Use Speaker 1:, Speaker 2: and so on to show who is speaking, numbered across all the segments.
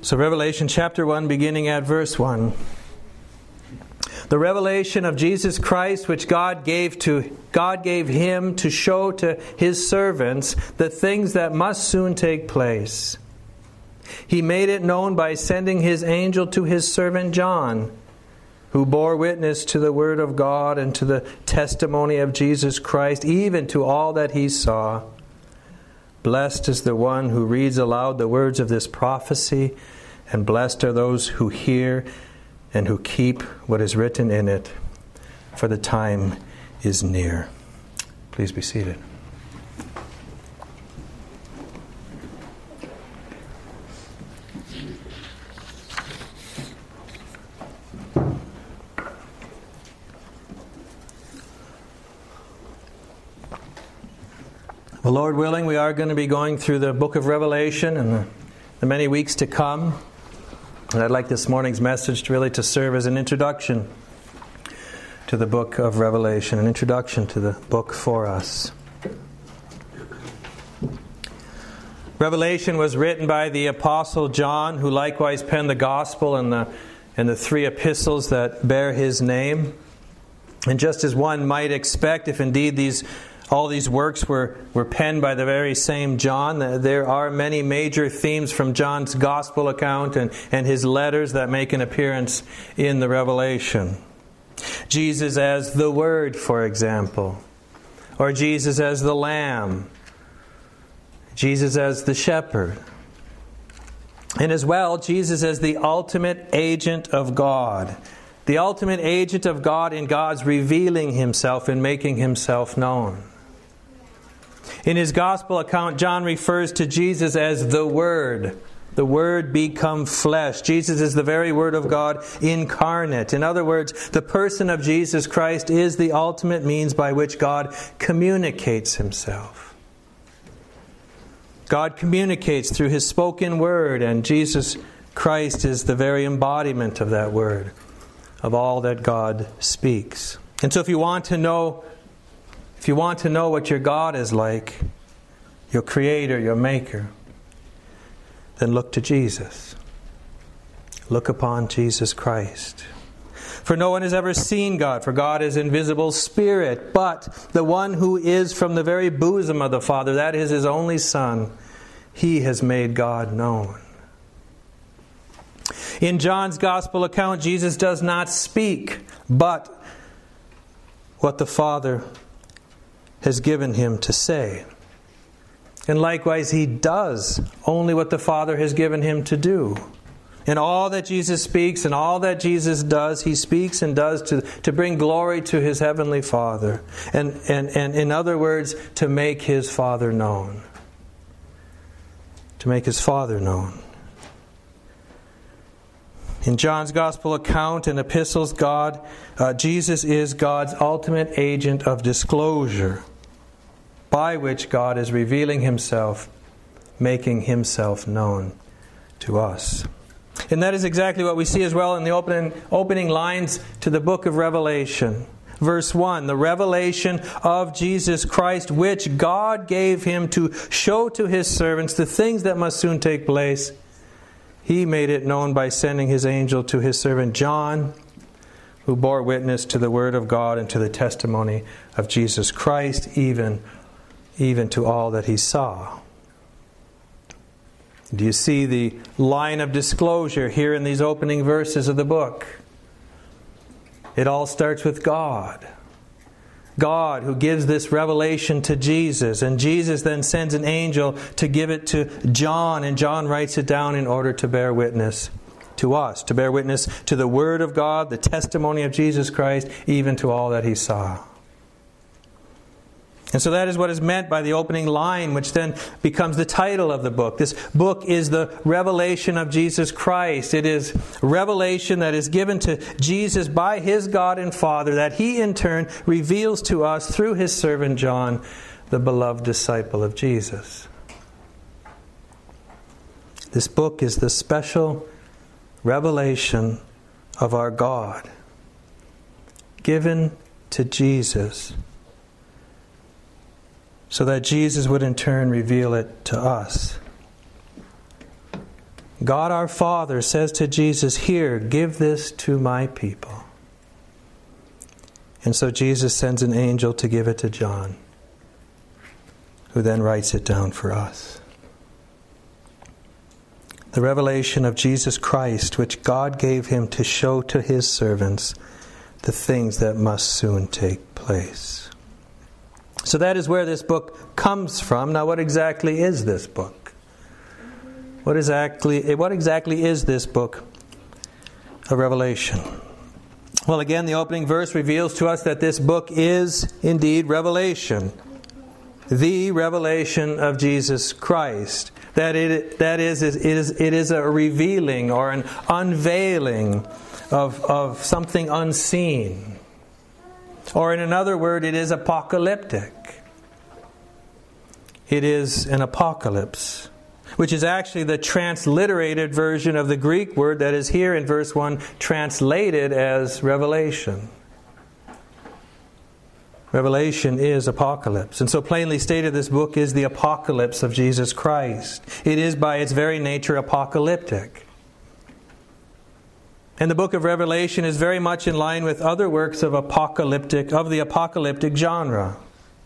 Speaker 1: So Revelation chapter 1, beginning at verse 1. The revelation of Jesus Christ, which God gave him to show to his servants the things that must soon take place. He made it known by sending his angel to his servant John, who bore witness to the word of God and to the testimony of Jesus Christ, even to all that he saw. Blessed is the one who reads aloud the words of this prophecy, and blessed are those who hear and who keep what is written in it, for the time is near. Please be seated. Well, Lord willing, we are going to be going through the book of Revelation in the many weeks to come. And I'd like this morning's message to serve as an introduction to the book of Revelation, an introduction to the book for us. Revelation was written by the Apostle John, who likewise penned the Gospel and the three epistles that bear his name. And just as one might expect, if indeed all these works were penned by the very same John, there are many major themes from John's Gospel account and his letters that make an appearance in the Revelation. Jesus as the Word, for example, or Jesus as the Lamb, Jesus as the Shepherd, and as well Jesus as the ultimate agent of God. The ultimate agent of God in God's revealing himself and making himself known. In his Gospel account, John refers to Jesus as the Word become flesh. Jesus is the very Word of God incarnate. In other words, the person of Jesus Christ is the ultimate means by which God communicates himself. God communicates through his spoken word, and Jesus Christ is the very embodiment of that word, of all that God speaks. And so if you want to know what your God is like, your Creator, your Maker, then look to Jesus. Look upon Jesus Christ. For no one has ever seen God, for God is invisible spirit, but the one who is from the very bosom of the Father, that is his only Son, he has made God known. In John's Gospel account, Jesus does not speak, but what the Father has given him to say. And likewise, he does only what the Father has given him to do. In all that Jesus speaks and all that Jesus does, he speaks and does to bring glory to his heavenly Father. And in other words, to make his Father known. To make his Father known. In John's Gospel account and epistles, Jesus is God's ultimate agent of disclosure, by which God is revealing himself, making himself known to us. And that is exactly what we see as well in the opening lines to the book of Revelation. Verse 1, the revelation of Jesus Christ, which God gave him to show to his servants the things that must soon take place. He made it known by sending his angel to his servant John, who bore witness to the word of God and to the testimony of Jesus Christ, even to all that he saw. Do you see the line of disclosure here in these opening verses of the book? It all starts with God. God who gives this revelation to Jesus, and Jesus then sends an angel to give it to John, and John writes it down in order to bear witness to us, to bear witness to the Word of God, the testimony of Jesus Christ, even to all that he saw. And so that is what is meant by the opening line, which then becomes the title of the book. This book is the revelation of Jesus Christ. It is revelation that is given to Jesus by his God and Father, that he in turn reveals to us through his servant John, the beloved disciple of Jesus. This book is the special revelation of our God, given to Jesus, so that Jesus would in turn reveal it to us. God our Father says to Jesus, "Here, give this to my people." And so Jesus sends an angel to give it to John, who then writes it down for us. The revelation of Jesus Christ, which God gave him to show to his servants the things that must soon take place. So that is where this book comes from. Now, what exactly is this book? What exactly is this book of Revelation? Well, again, the opening verse reveals to us that this book is indeed Revelation. The revelation of Jesus Christ. It is a revealing or an unveiling of something unseen. Or in another word, it is apocalyptic. It is an apocalypse, which is actually the transliterated version of the Greek word that is here in verse 1, translated as revelation. Revelation is apocalypse. And so plainly stated, this book is the apocalypse of Jesus Christ. It is by its very nature apocalyptic. And the book of Revelation is very much in line with other works of the apocalyptic genre.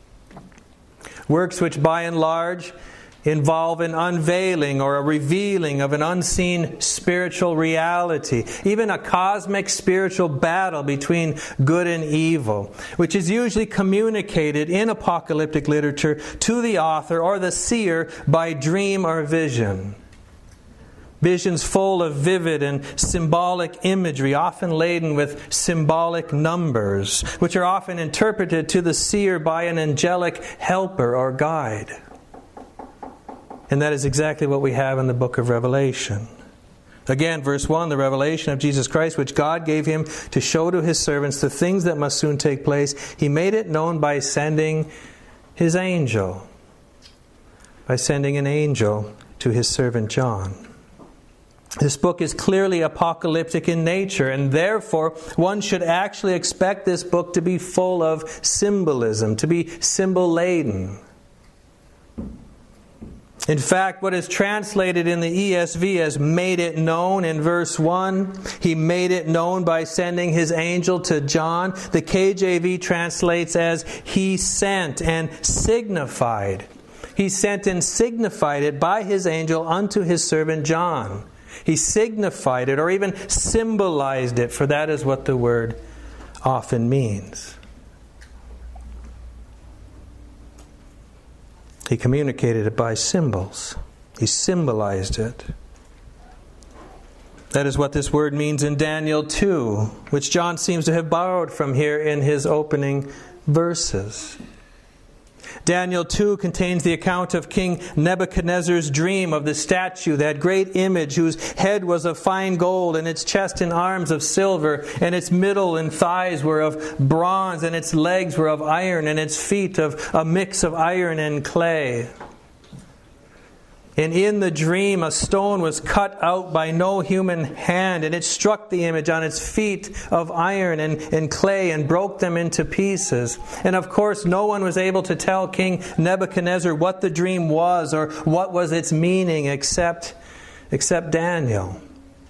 Speaker 1: Works which by and large involve an unveiling or a revealing of an unseen spiritual reality, even a cosmic spiritual battle between good and evil, which is usually communicated in apocalyptic literature to the author or the seer by dream or vision. Visions full of vivid and symbolic imagery, often laden with symbolic numbers, which are often interpreted to the seer by an angelic helper or guide. And that is exactly what we have in the book of Revelation. Again, verse 1, the revelation of Jesus Christ, which God gave him to show to his servants the things that must soon take place. He made it known by sending his angel. By sending an angel to his servant John. This book is clearly apocalyptic in nature, and therefore one should actually expect this book to be full of symbolism, to be symbol-laden. In fact, what is translated in the ESV as "made it known" in verse 1, he made it known by sending his angel to John. The KJV translates as "he sent and signified." He sent and signified it by his angel unto his servant John. He signified it or even symbolized it, for that is what the word often means. He communicated it by symbols. He symbolized it. That is what this word means in Daniel 2, which John seems to have borrowed from here in his opening verses. Daniel 2 contains the account of King Nebuchadnezzar's dream of the statue, that great image whose head was of fine gold, and its chest and arms of silver, and its middle and thighs were of bronze, and its legs were of iron, and its feet of a mix of iron and clay. And in the dream a stone was cut out by no human hand, and it struck the image on its feet of iron and clay and broke them into pieces. And of course no one was able to tell King Nebuchadnezzar what the dream was or what was its meaning except Daniel.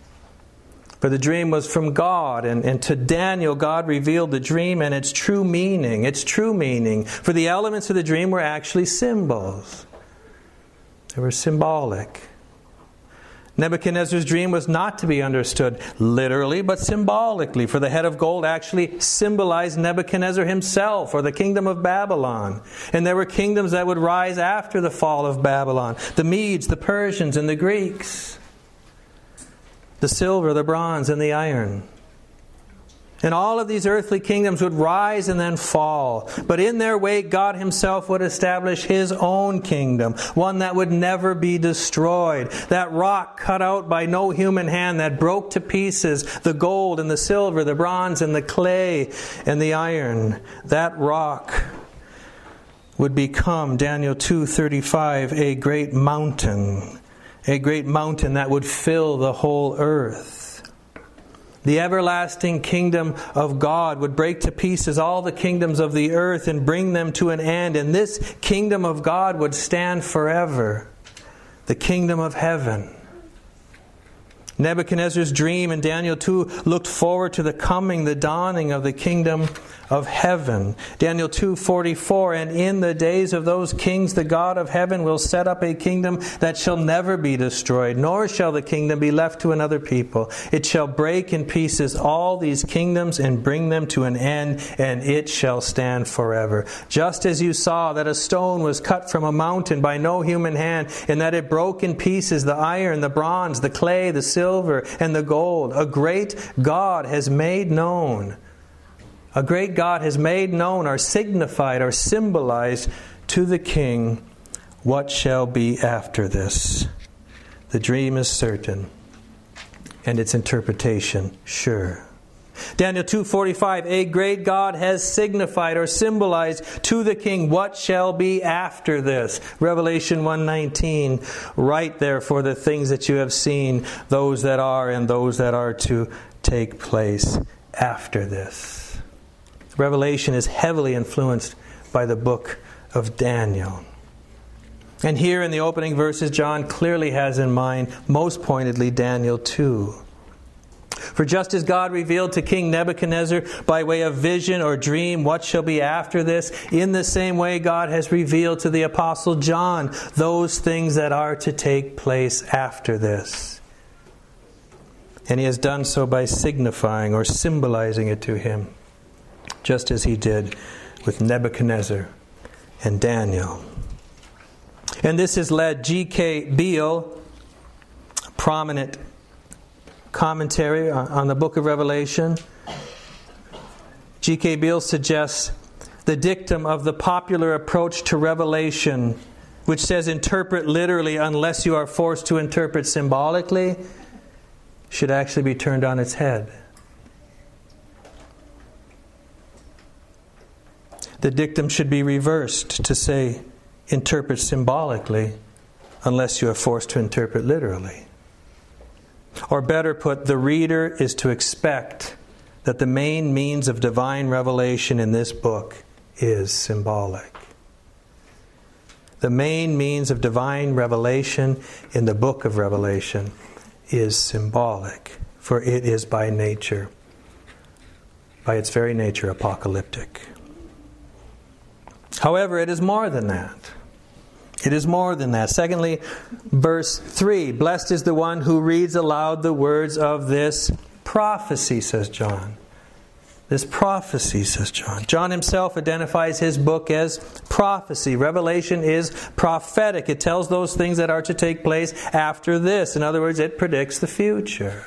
Speaker 1: For the dream was from God, and to Daniel God revealed the dream and its true meaning. For the elements of the dream were actually symbols. They were symbolic. Nebuchadnezzar's dream was not to be understood literally, but symbolically, for the head of gold actually symbolized Nebuchadnezzar himself, or the kingdom of Babylon. And there were kingdoms that would rise after the fall of Babylon: the Medes, the Persians, and the Greeks. The silver, the bronze, and the iron. And all of these earthly kingdoms would rise and then fall. But in their wake, God himself would establish his own kingdom, one that would never be destroyed. That rock cut out by no human hand that broke to pieces the gold and the silver, the bronze and the clay and the iron. That rock would become, Daniel 2:35, a great mountain that would fill the whole earth. The everlasting kingdom of God would break to pieces all the kingdoms of the earth and bring them to an end. And this kingdom of God would stand forever. The kingdom of heaven. Nebuchadnezzar's dream in Daniel 2 looked forward to the coming, the dawning of the kingdom of heaven. Daniel 2:44, and in the days of those kings the God of heaven will set up a kingdom that shall never be destroyed, nor shall the kingdom be left to another people. It shall break in pieces all these kingdoms and bring them to an end, and it shall stand forever. Just as you saw that a stone was cut from a mountain by no human hand, and that it broke in pieces the iron, the bronze, the clay, the silver, and the gold, a great God has made known. A great God has made known or signified or symbolized to the king what shall be after this. The dream is certain, and its interpretation sure. Daniel 2:45, a great God has signified or symbolized to the king what shall be after this. Revelation 1:19, write therefore the things that you have seen, those that are and those that are to take place after this. Revelation is heavily influenced by the book of Daniel. And here in the opening verses, John clearly has in mind, most pointedly, Daniel 2. For just as God revealed to King Nebuchadnezzar by way of vision or dream what shall be after this, in the same way God has revealed to the Apostle John those things that are to take place after this. And he has done so by signifying or symbolizing it to him, just as he did with Nebuchadnezzar and Daniel. And this has led G.K. Beale, a prominent commentary on the book of Revelation. G.K. Beale suggests the dictum of the popular approach to Revelation, which says interpret literally unless you are forced to interpret symbolically, should actually be turned on its head. The dictum should be reversed to say, interpret symbolically unless you are forced to interpret literally. Or better put, the reader is to expect that the main means of divine revelation in this book is symbolic. The main means of divine revelation in the book of Revelation is symbolic, for it is by nature, by its very nature, apocalyptic. However, it is more than that. It is more than that. Secondly, verse 3, blessed is the one who reads aloud the words of this prophecy, says John. This prophecy, says John. John himself identifies his book as prophecy. Revelation is prophetic. It tells those things that are to take place after this. In other words, it predicts the future.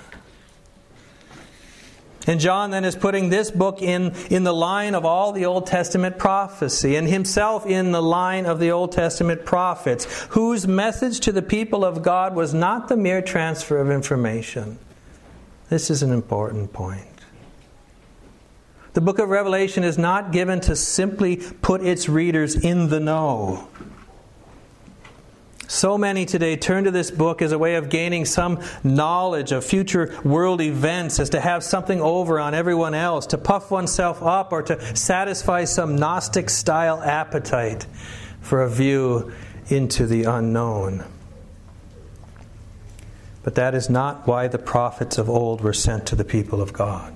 Speaker 1: And John then is putting this book in the line of all the Old Testament prophecy, and himself in the line of the Old Testament prophets, whose message to the people of God was not the mere transfer of information. This is an important point. The book of Revelation is not given to simply put its readers in the know. So many today turn to this book as a way of gaining some knowledge of future world events, as to have something over on everyone else, to puff oneself up, or to satisfy some Gnostic-style appetite for a view into the unknown. But that is not why the prophets of old were sent to the people of God.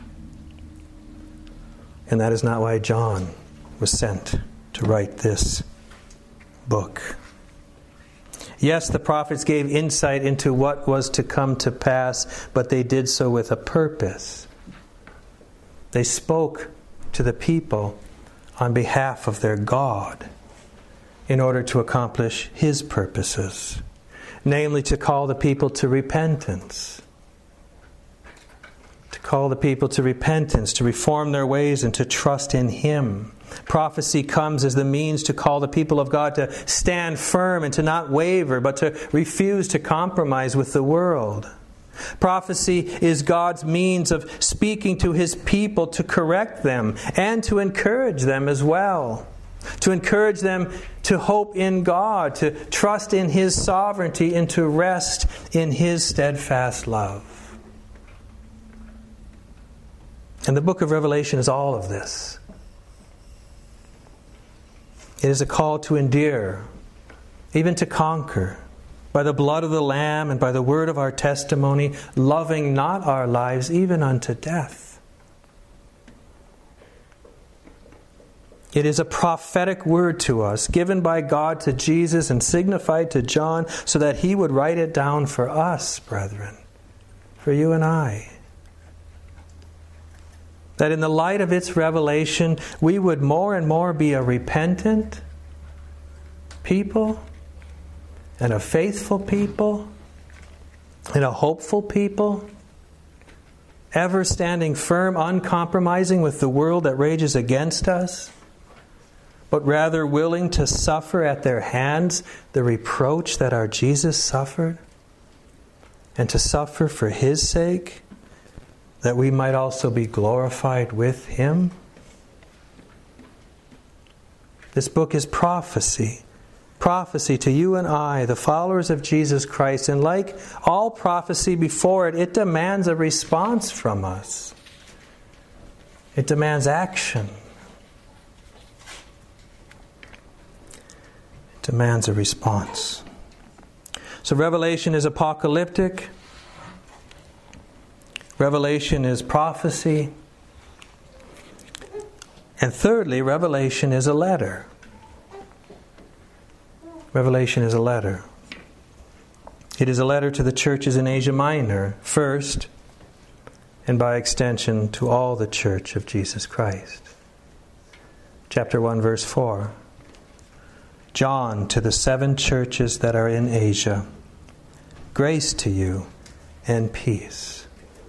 Speaker 1: And that is not why John was sent to write this book. Yes, the prophets gave insight into what was to come to pass, but they did so with a purpose. They spoke to the people on behalf of their God in order to accomplish His purposes, namely to call the people to repentance. To call the people to repentance, to reform their ways, and to trust in Him. Prophecy comes as the means to call the people of God to stand firm and to not waver, but to refuse to compromise with the world. Prophecy is God's means of speaking to His people to correct them and to encourage them as well. To encourage them to hope in God, to trust in His sovereignty, and to rest in His steadfast love. And the book of Revelation is all of this. It is a call to endure, even to conquer, by the blood of the Lamb and by the word of our testimony, loving not our lives even unto death. It is a prophetic word to us, given by God to Jesus and signified to John so that he would write it down for us, brethren, for you and I. That in the light of its revelation, we would more and more be a repentant people, and a faithful people, and a hopeful people, ever standing firm, uncompromising with the world that rages against us, but rather willing to suffer at their hands the reproach that our Jesus suffered, and to suffer for His sake, that we might also be glorified with Him. This book is prophecy. Prophecy to you and I, the followers of Jesus Christ. And like all prophecy before it, it demands a response from us. It demands action. It demands a response. So Revelation is apocalyptic. Revelation is prophecy. And thirdly, Revelation is a letter. Revelation is a letter. It is a letter to the churches in Asia Minor, first, and by extension to all the church of Jesus Christ. Chapter 1, verse 4. John, to the 7 churches that are in Asia, grace to you and peace.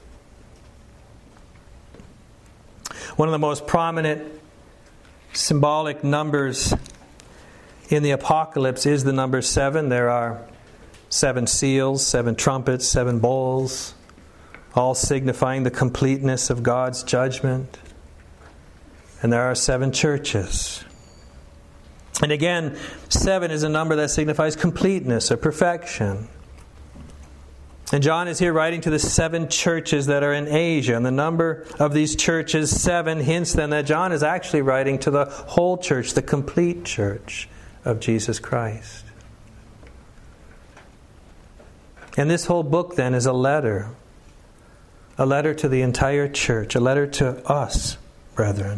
Speaker 1: One of the most prominent symbolic numbers in the Apocalypse is the number 7. There are 7 seals, 7 trumpets, 7 bowls, all signifying the completeness of God's judgment. And there are 7 churches. And again, 7 is a number that signifies completeness or perfection. And John is here writing to the 7 churches that are in Asia. And the number of these churches, 7, hints then that John is actually writing to the whole church, the complete church of Jesus Christ. And this whole book then is a letter to the entire church, a letter to us, brethren.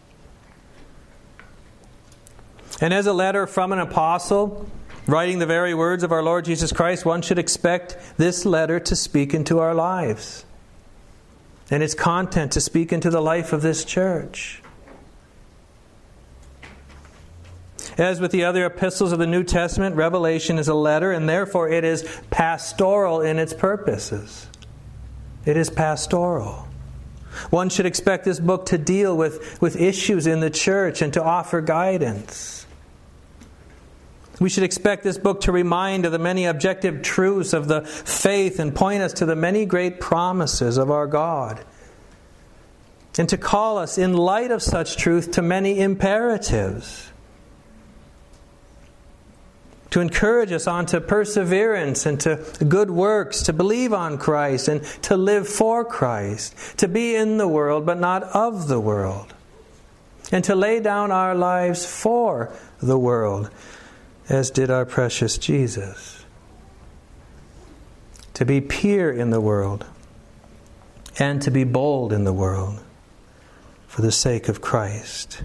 Speaker 1: And as a letter from an apostle, writing the very words of our Lord Jesus Christ, one should expect this letter to speak into our lives, and its content to speak into the life of this church. As with the other epistles of the New Testament, Revelation is a letter, and therefore it is pastoral in its purposes. It is pastoral. One should expect this book to deal with issues in the church and to offer guidance. We should expect this book to remind of the many objective truths of the faith and point us to the many great promises of our God. And to call us, in light of such truth, to many imperatives. To encourage us on to perseverance and to good works, to believe on Christ and to live for Christ, to be in the world but not of the world, and to lay down our lives for the world, as did our precious Jesus. To be pure in the world and to be bold in the world for the sake of Christ.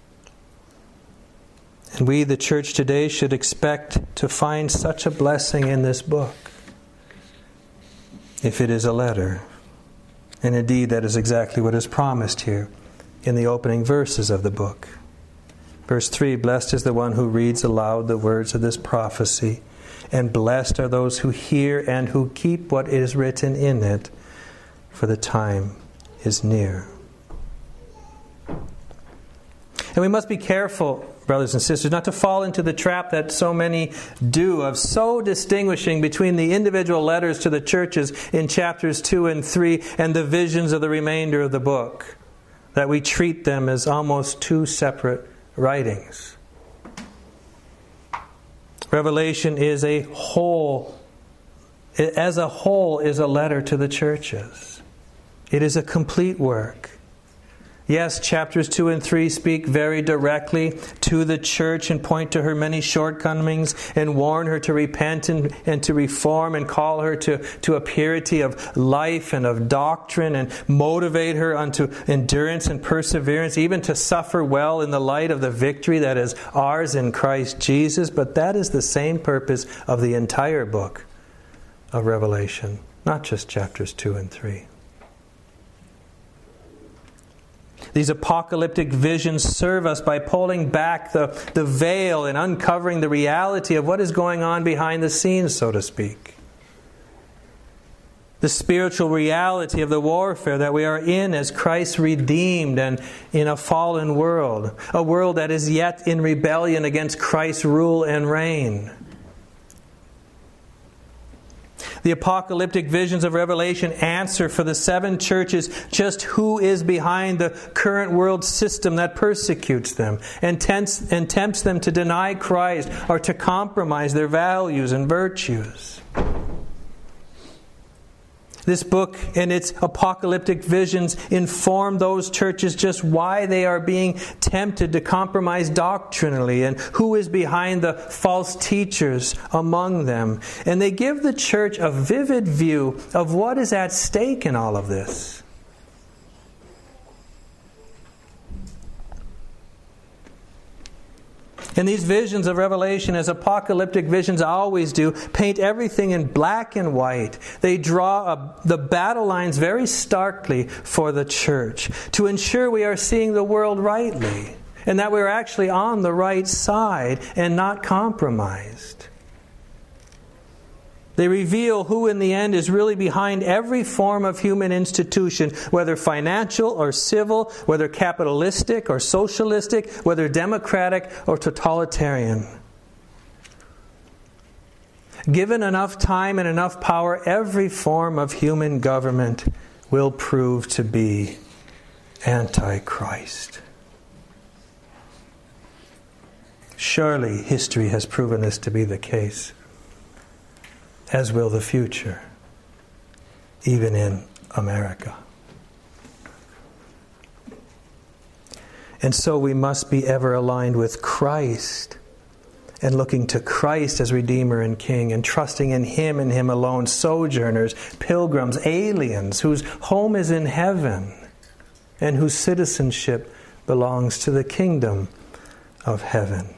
Speaker 1: And we, the church today, should expect to find such a blessing in this book, if it is a letter. And indeed, that is exactly what is promised here in the opening verses of the book. Verse 3, blessed is the one who reads aloud the words of this prophecy, and blessed are those who hear and who keep what is written in it, for the time is near. And we must be careful, brothers and sisters, not to fall into the trap that so many do of so distinguishing between the individual letters to the churches in chapters 2 and 3 and the visions of the remainder of the book, that we treat them as almost 2 separate writings. Revelation is a whole, as a whole, is a letter to the churches. It is a complete work. Yes, chapters 2 and 3 speak very directly to the church and point to her many shortcomings and warn her to repent and to reform and call her to a purity of life and of doctrine and motivate her unto endurance and perseverance, even to suffer well in the light of the victory that is ours in Christ Jesus. But that is the same purpose of the entire book of Revelation, not just chapters 2 and 3. These apocalyptic visions serve us by pulling back the veil and uncovering the reality of what is going on behind the scenes, so to speak. The spiritual reality of the warfare that we are in as Christ redeemed and in a fallen world. A world that is yet in rebellion against Christ's rule and reign. The apocalyptic visions of Revelation answer for the seven churches just who is behind the current world system that persecutes them and tempts them to deny Christ or to compromise their values and virtues. This book and its apocalyptic visions inform those churches just why they are being tempted to compromise doctrinally and who is behind the false teachers among them. And they give the church a vivid view of what is at stake in all of this. And these visions of Revelation, as apocalyptic visions always do, paint everything in black and white. They draw the battle lines very starkly for the church to ensure we are seeing the world rightly and that we are actually on the right side and not compromised. They reveal who in the end is really behind every form of human institution, whether financial or civil, whether capitalistic or socialistic, whether democratic or totalitarian. Given enough time and enough power, every form of human government will prove to be anti-Christ. Surely history has proven this to be the case, as will the future, even in America. And so we must be ever aligned with Christ and looking to Christ as Redeemer and King and trusting in Him and Him alone, sojourners, pilgrims, aliens whose home is in heaven and whose citizenship belongs to the kingdom of heaven.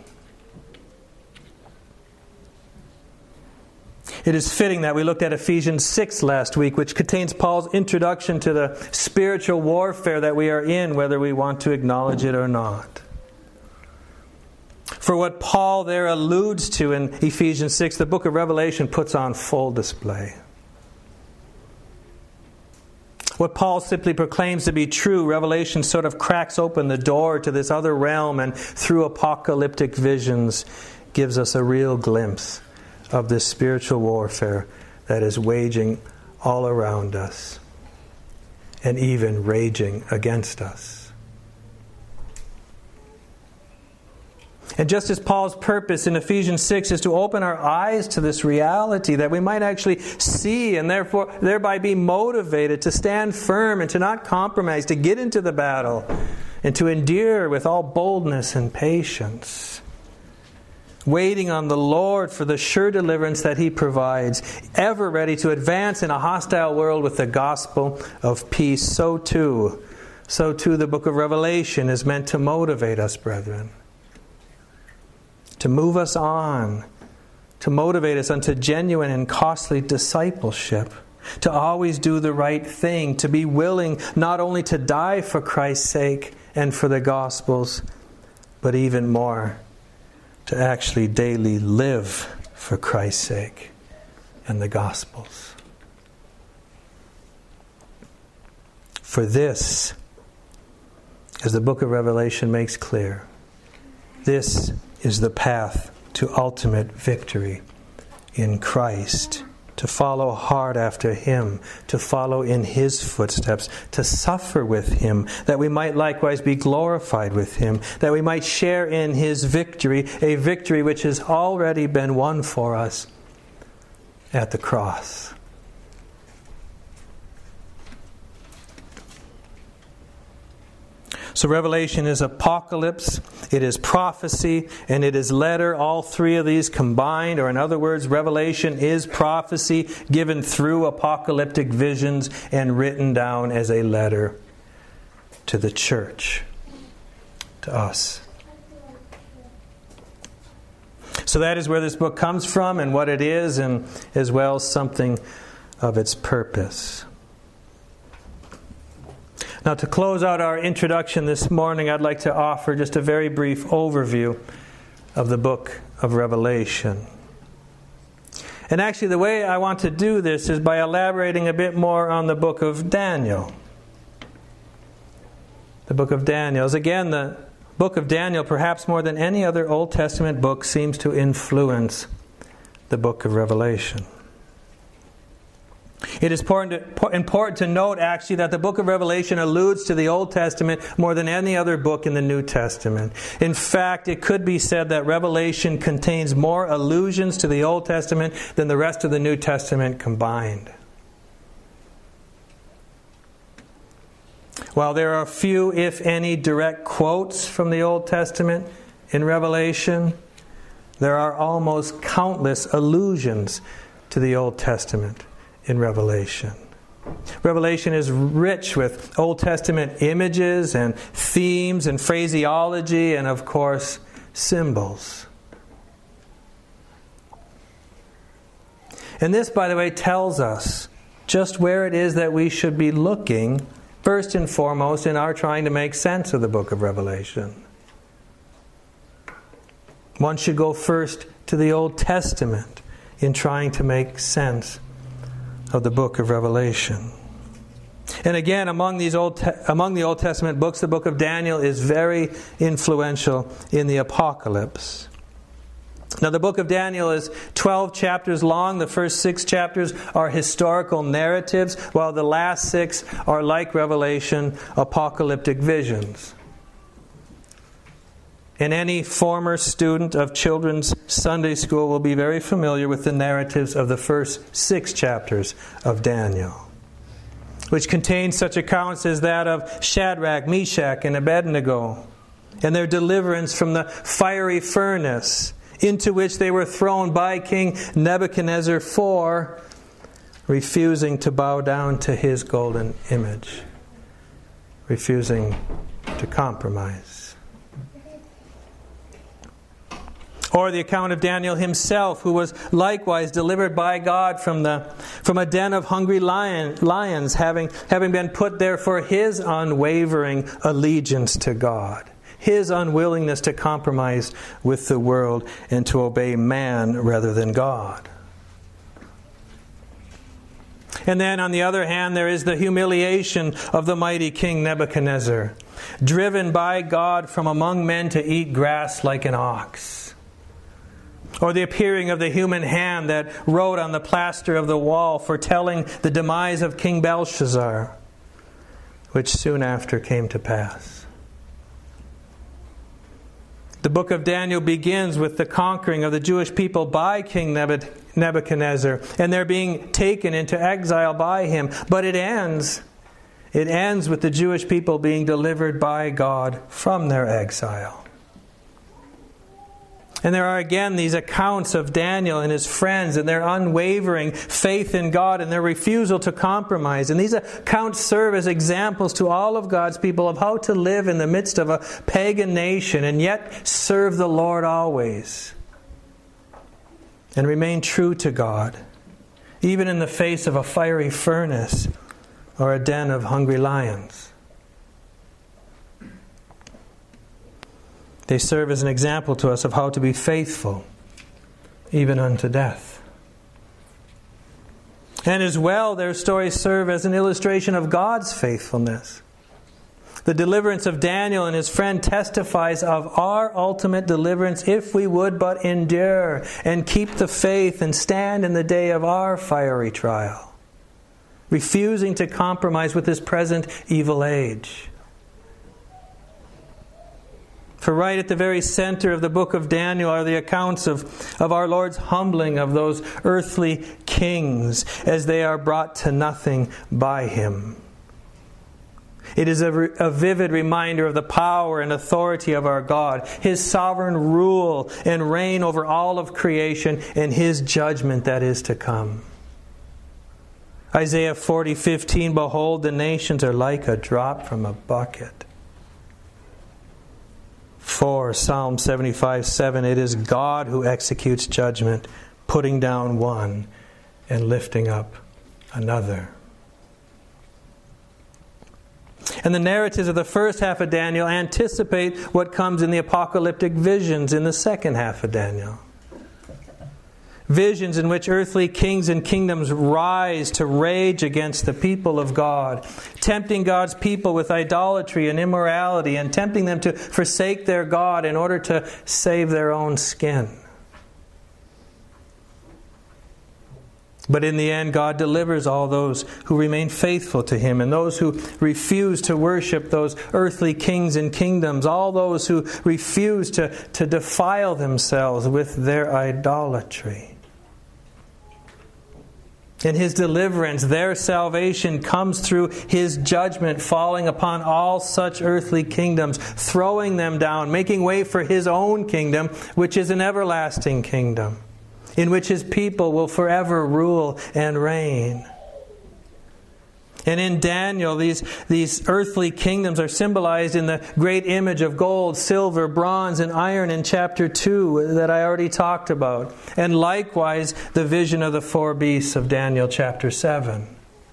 Speaker 1: It is fitting that we looked at Ephesians 6 last week, which contains Paul's introduction to the spiritual warfare that we are in, whether we want to acknowledge it or not. For what Paul there alludes to in Ephesians 6, the book of Revelation puts on full display. What Paul simply proclaims to be true, Revelation sort of cracks open the door to this other realm and through apocalyptic visions gives us a real glimpse of this spiritual warfare that is waging all around us and even raging against us. And just as Paul's purpose in Ephesians 6 is to open our eyes to this reality, that we might actually see and thereby be motivated to stand firm and to not compromise, to get into the battle and to endure with all boldness and patience, waiting on the Lord for the sure deliverance that He provides, ever ready to advance in a hostile world with the gospel of peace. So too the book of Revelation is meant to motivate us, brethren, to move us on, to motivate us unto genuine and costly discipleship, to always do the right thing, to be willing not only to die for Christ's sake and for the gospel's, but even more, to actually daily live for Christ's sake and the gospel's. For this, as the book of Revelation makes clear, this is the path to ultimate victory in Christ. To follow hard after Him, to follow in His footsteps, to suffer with Him, that we might likewise be glorified with Him, that we might share in His victory, a victory which has already been won for us at the cross. So Revelation is apocalypse, it is prophecy, and it is letter, all three of these combined. Or in other words, Revelation is prophecy given through apocalyptic visions and written down as a letter to the church, to us. So that is where this book comes from and what it is, and as well something of its purpose. Now, to close out our introduction this morning, I'd like to offer just a very brief overview of the book of Revelation. And actually, the way I want to do this is by elaborating a bit more on the book of Daniel. The book of Daniel is, again, the book of Daniel, perhaps more than any other Old Testament book, seems to influence the book of Revelation. It is important to note, actually, that the book of Revelation alludes to the Old Testament more than any other book in the New Testament. In fact, it could be said that Revelation contains more allusions to the Old Testament than the rest of the New Testament combined. While there are few, if any, direct quotes from the Old Testament in Revelation, there are almost countless allusions to the Old Testament in Revelation. Revelation is rich with Old Testament images and themes and phraseology and, of course, symbols. And this, by the way, tells us just where it is that we should be looking first and foremost in our trying to make sense of the book of Revelation. One should go first to the Old Testament in trying to make sense of the book of Revelation. And again, among the Old Testament books, the book of Daniel is very influential in the apocalypse. Now, the book of Daniel is 12 chapters long. The first 6 chapters are historical narratives, while the last 6 are, like Revelation, apocalyptic visions. And any former student of children's Sunday school will be very familiar with the narratives of the first 6 chapters of Daniel, which contain such accounts as that of Shadrach, Meshach, and Abednego, and their deliverance from the fiery furnace into which they were thrown by King Nebuchadnezzar for refusing to bow down to his golden image, refusing to compromise. Or the account of Daniel himself, who was likewise delivered by God from a den of hungry lions, having been put there for his unwavering allegiance to God, his unwillingness to compromise with the world and to obey man rather than God. And then, on the other hand, there is the humiliation of the mighty King Nebuchadnezzar, driven by God from among men to eat grass like an ox. Or the appearing of the human hand that wrote on the plaster of the wall, foretelling the demise of King Belshazzar, which soon after came to pass. The book of Daniel begins with the conquering of the Jewish people by King Nebuchadnezzar, and they're being taken into exile by him. But it ends with the Jewish people being delivered by God from their exile. And there are again these accounts of Daniel and his friends and their unwavering faith in God and their refusal to compromise. And these accounts serve as examples to all of God's people of how to live in the midst of a pagan nation and yet serve the Lord always and remain true to God, even in the face of a fiery furnace or a den of hungry lions. They serve as an example to us of how to be faithful, even unto death. And as well, their stories serve as an illustration of God's faithfulness. The deliverance of Daniel and his friend testifies of our ultimate deliverance if we would but endure and keep the faith and stand in the day of our fiery trial, refusing to compromise with this present evil age. For right at the very center of the book of Daniel are the accounts of our Lord's humbling of those earthly kings as they are brought to nothing by Him. It is a vivid reminder of the power and authority of our God, His sovereign rule and reign over all of creation, and His judgment that is to come. Isaiah 40:15, behold, the nations are like a drop from a bucket. 4, Psalm 75:7, it is God who executes judgment, putting down one and lifting up another. And the narratives of the first half of Daniel anticipate what comes in the apocalyptic visions in the second half of Daniel. Visions in which earthly kings and kingdoms rise to rage against the people of God, tempting God's people with idolatry and immorality, and tempting them to forsake their God in order to save their own skin. But in the end, God delivers all those who remain faithful to Him, and those who refuse to worship those earthly kings and kingdoms, all those who refuse to defile themselves with their idolatry. In His deliverance, their salvation comes through His judgment falling upon all such earthly kingdoms, throwing them down, making way for His own kingdom, which is an everlasting kingdom, in which His people will forever rule and reign. And in Daniel, these earthly kingdoms are symbolized in the great image of gold, silver, bronze, and iron in chapter 2 that I already talked about. And likewise, the vision of the 4 beasts of Daniel chapter 7.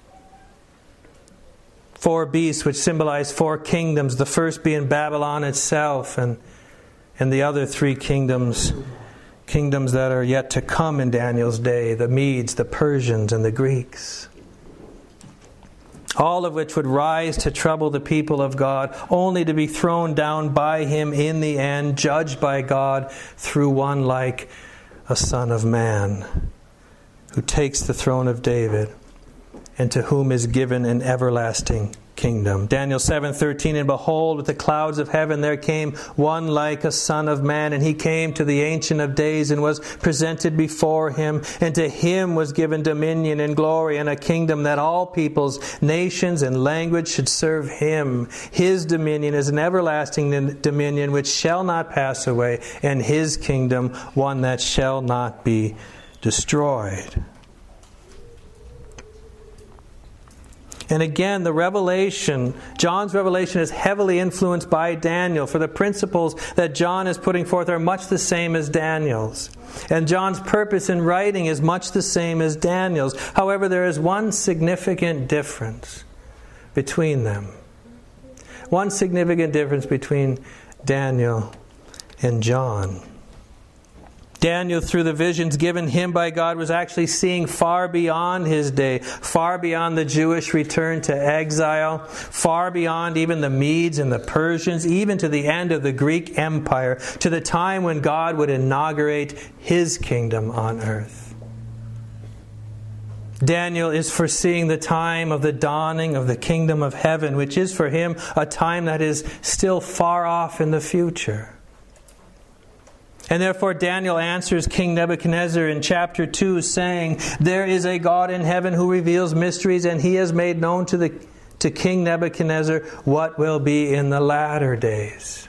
Speaker 1: 4 beasts which symbolize 4 kingdoms, the first being Babylon itself, and the other 3 kingdoms that are yet to come in Daniel's day, the Medes, the Persians, and the Greeks. All of which would rise to trouble the people of God, only to be thrown down by Him in the end, judged by God through one like a Son of Man, who takes the throne of David, and to whom is given an everlasting kingdom. Daniel 7:13, and behold, with the clouds of heaven there came one like a Son of Man, and He came to the Ancient of Days and was presented before Him, and to Him was given dominion and glory and a kingdom that all peoples, nations, and language should serve Him. His dominion is an everlasting dominion which shall not pass away, and His kingdom one that shall not be destroyed. And again, John's revelation is heavily influenced by Daniel, for the principles that John is putting forth are much the same as Daniel's. And John's purpose in writing is much the same as Daniel's. However, there is one significant difference between them. One significant difference between Daniel and John. Daniel, through the visions given him by God, was actually seeing far beyond his day, far beyond the Jewish return to exile, far beyond even the Medes and the Persians, even to the end of the Greek Empire, to the time when God would inaugurate His kingdom on earth. Daniel is foreseeing the time of the dawning of the kingdom of heaven, which is for him a time that is still far off in the future. And therefore Daniel answers King Nebuchadnezzar in chapter 2 saying, there is a God in heaven who reveals mysteries, and He has made known to King Nebuchadnezzar what will be in the latter days.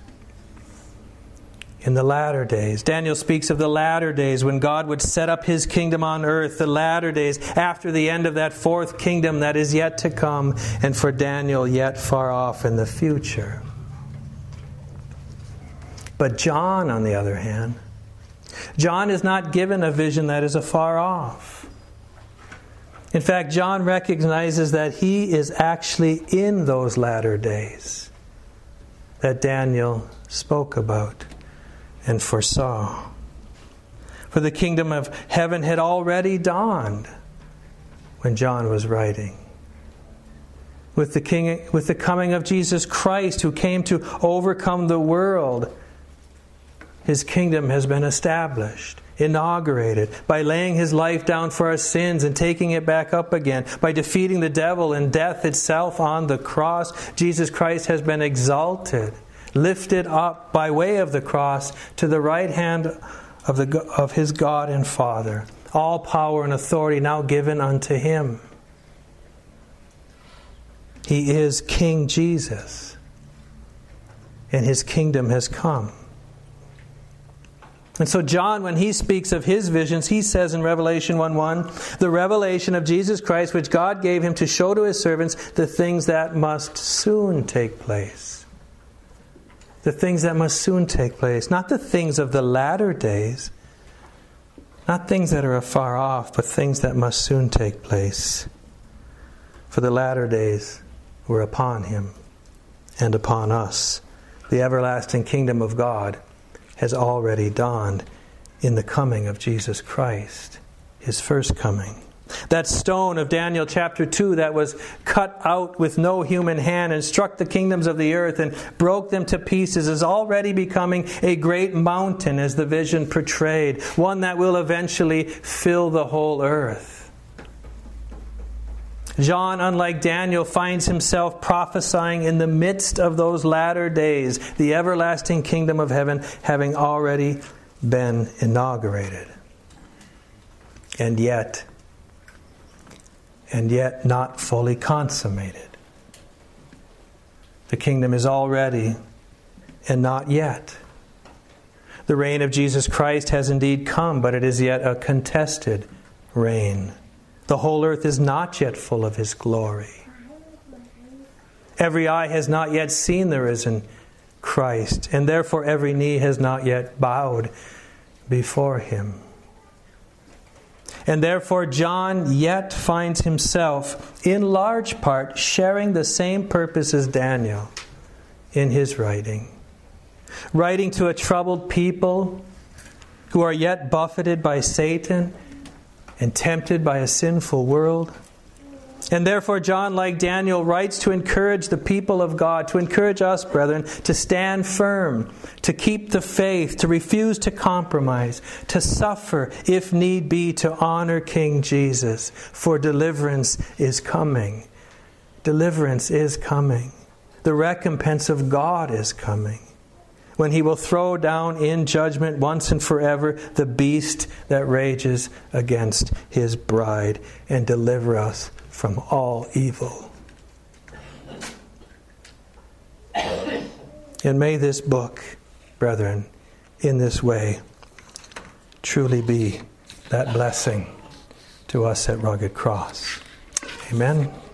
Speaker 1: In the latter days. Daniel speaks of the latter days when God would set up His kingdom on earth, the latter days after the end of that 4th kingdom that is yet to come, and for Daniel yet far off in the future. But John, on the other hand, John is not given a vision that is afar off. In fact, John recognizes that he is actually in those latter days that Daniel spoke about and foresaw. For the kingdom of heaven had already dawned when John was writing. With the coming of Jesus Christ, who came to overcome the world, His kingdom has been established, inaugurated, by laying His life down for our sins and taking it back up again, by defeating the devil and death itself on the cross. Jesus Christ has been exalted, lifted up by way of the cross to the right hand of His God and Father. All power and authority now given unto Him. He is King Jesus. And His kingdom has come. And so John, when he speaks of his visions, he says in Revelation 1:1, the revelation of Jesus Christ, which God gave Him to show to His servants the things that must soon take place. The things that must soon take place. Not the things of the latter days. Not things that are afar off, but things that must soon take place. For the latter days were upon Him and upon us. The everlasting kingdom of God has already dawned in the coming of Jesus Christ, His first coming. That stone of Daniel chapter 2 that was cut out with no human hand and struck the kingdoms of the earth and broke them to pieces is already becoming a great mountain, as the vision portrayed, one that will eventually fill the whole earth. John, unlike Daniel, finds himself prophesying in the midst of those latter days, the everlasting kingdom of heaven having already been inaugurated. And yet not fully consummated. The kingdom is already and not yet. The reign of Jesus Christ has indeed come, but it is yet a contested reign. The whole earth is not yet full of His glory. Every eye has not yet seen the risen Christ, and therefore every knee has not yet bowed before Him. And therefore John yet finds himself, in large part, sharing the same purpose as Daniel in his writing. Writing to a troubled people who are yet buffeted by Satan and tempted by a sinful world. And therefore John, like Daniel, writes to encourage the people of God, to encourage us, brethren, to stand firm, to keep the faith, to refuse to compromise, to suffer, if need be, to honor King Jesus. For deliverance is coming. Deliverance is coming. The recompense of God is coming, when He will throw down in judgment once and forever the beast that rages against His bride, and deliver us from all evil. And may this book, brethren, in this way, truly be that blessing to us at Rugged Cross. Amen.